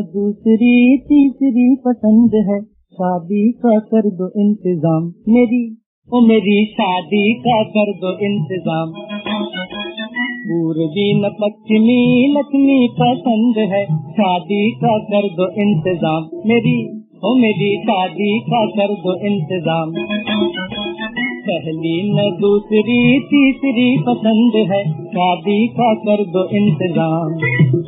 दूसरी तीसरी पसंद है, शादी का कर दो इंतजाम मेरी शादी का कर दो इंतजाम। पूर्वी न पश्चिमी लक्ष्मी पसंद है, शादी का कर दो इंतजाम मेरी शादी का कर दो इंतजाम। पहली न दूसरी तीसरी पसंद है, शादी का कर दो इंतजाम।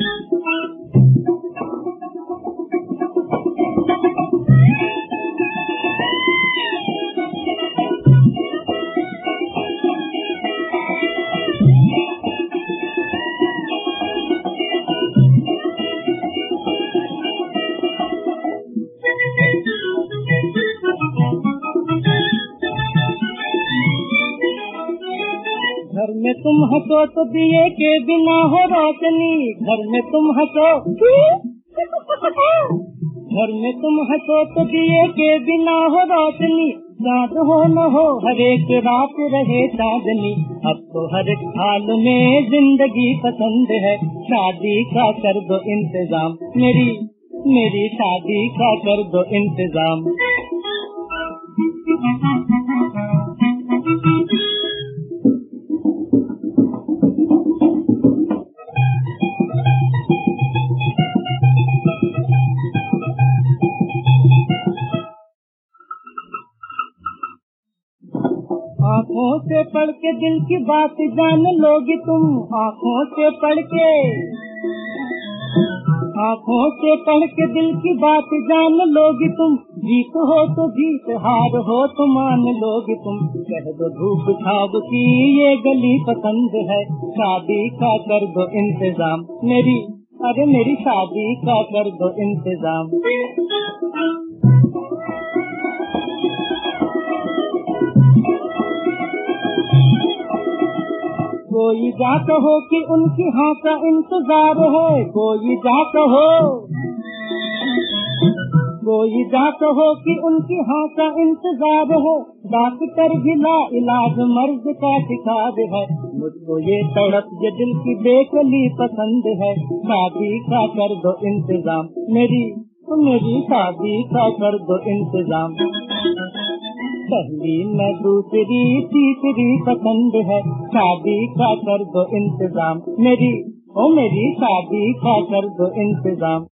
घर में तुम हंसो तो दिए के बिना हो रोशनी, घर में तुम हंसो घर में तुम हंसो तो दिए के बिना हो रोशनी। चाँद हो न हो हर एक रात रहे चांदनी, अब तो हर एक हाल में जिंदगी पसंद है, शादी का कर दो इंतजाम मेरी शादी का कर दो इंतजाम। आँखों से पढ़ के दिल की बात जान लोगी तुम, आँखों से पढ़ के दिल की बात जान लोगी तुम। जीत हो तो जीत, हार हो तो मान लोगी तुम। कह दो धूप छाव की ये गली पसंद है, शादी का कर दो इंतजाम मेरी शादी का कर दो इंतजाम। कोई जात हो कि उनकी हाँ का इंतजार है, कोई जात हो कि उनकी हाँ का इंतजार है। डॉक्टर भी ला इलाज मर्ज का शिकार है, मुझको ये तड़प ये दिल की बेकली पसंद है, शादी का कर दो इंतजाम मेरी शादी का कर दो इंतजाम। पहली न दूसरी तीसरी पसंद है, शादी का कर दो इंतजाम मेरी शादी का कर दो इंतजाम।